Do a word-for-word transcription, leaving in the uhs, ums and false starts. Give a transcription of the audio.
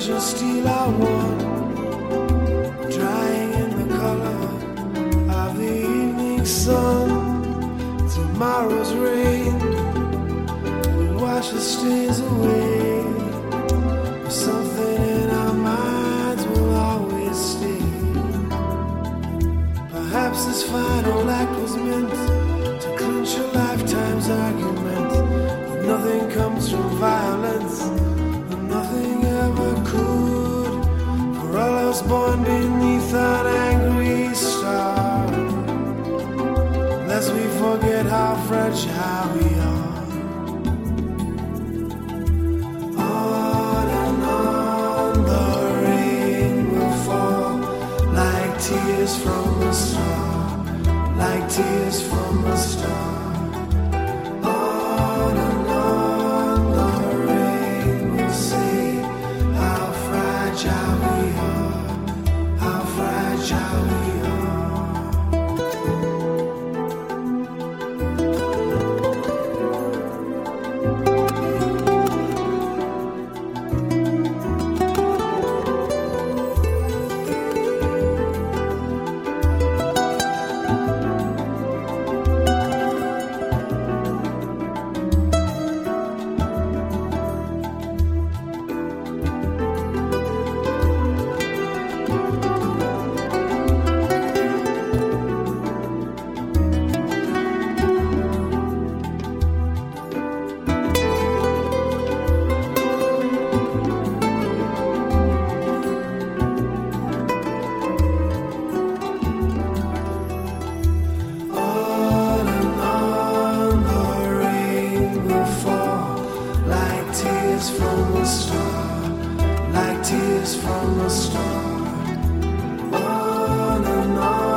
treasure steel I want, drying in the color of the evening sun. Tomorrow's rain will wash the stains away, but something in our minds will always stay. Perhaps this final act was meant to clinch a lifetime's argument, but nothing comes from violence, and nothing ever could. For all us born beneath an angry star, lest we forget how fragile we are. On and on the rain will fall, like tears from a star, like tears from a star. On and on the rain will say how fragile we are, how fragile we are. From a star, on and on.